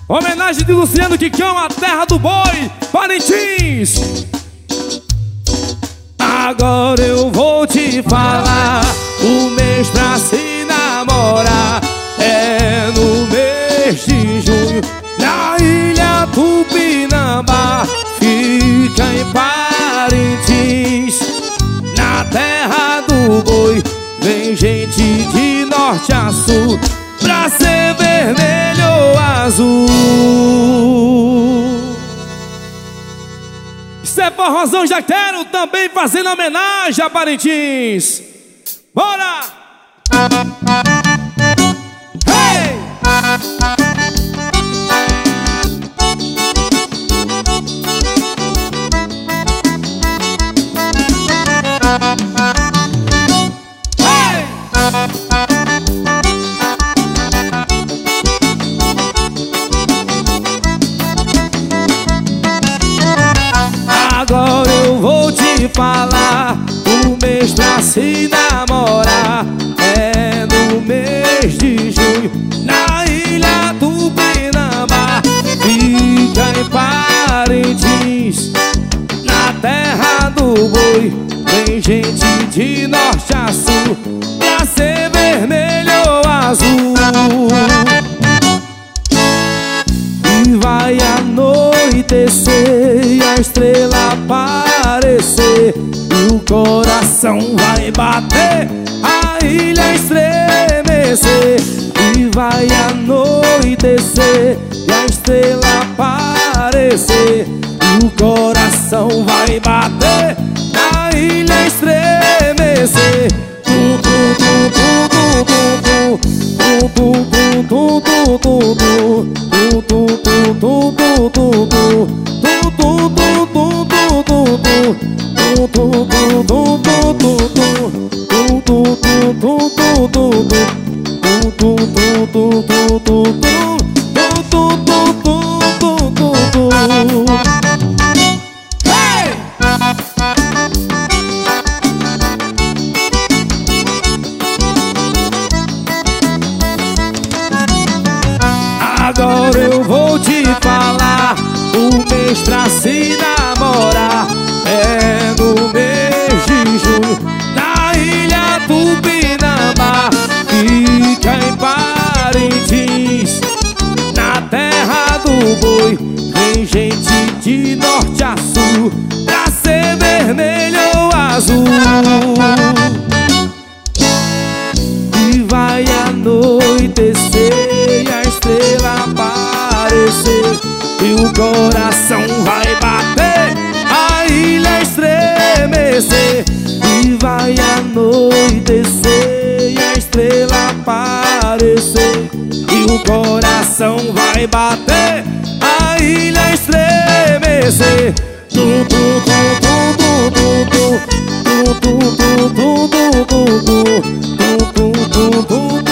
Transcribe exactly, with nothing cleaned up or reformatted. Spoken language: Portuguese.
Homenagem de Luciano Quicão, a terra do boi, Parintins. Agora eu vou te falar, o mês pra se namorar é no mês de junho, na ilha Tupinambá. Fica em Parintins, na terra do boi. Vem gente de norte a sul, pra ser vermelho ou azul. Isso é forrozão jaqueiro, também fazendo homenagem a Parintins. Bora! Hey! Agora eu vou te falar, o mês pra se namorar é no mês de junho, na ilha Tupinambá. Fica em Parintins, na terra do boi. Vem gente de norte a sul, pra ser vermelho ou azul. E vai anoitecer e a estrela aparecer, e o coração vai bater, a ilha estremecer. E vai anoitecer e a estrela aparecer, e o coração vai bater, a ilha estremecer. Tum, tum, tum, tum, tum, tum, tum, tum, tum, tum, Agora eu vou te falar, o mês pra se namorar é no mês de junho, na ilha Tupinambá. Fica em Parintins, na terra do boi. Vem gente de norte a sul, pra ser vermelho ou azul. E vai anoitecer e a estrela aparecer, e o coração vai bater, a ilha estremecer. E vai anoitecer e a estrela aparecer, e o coração vai bater, a ilha estremecer. Tum, tum, tum, tum, tum, tum, tum, tum, tum, tum, tum, tum, tum, tum, tum, tum, tum.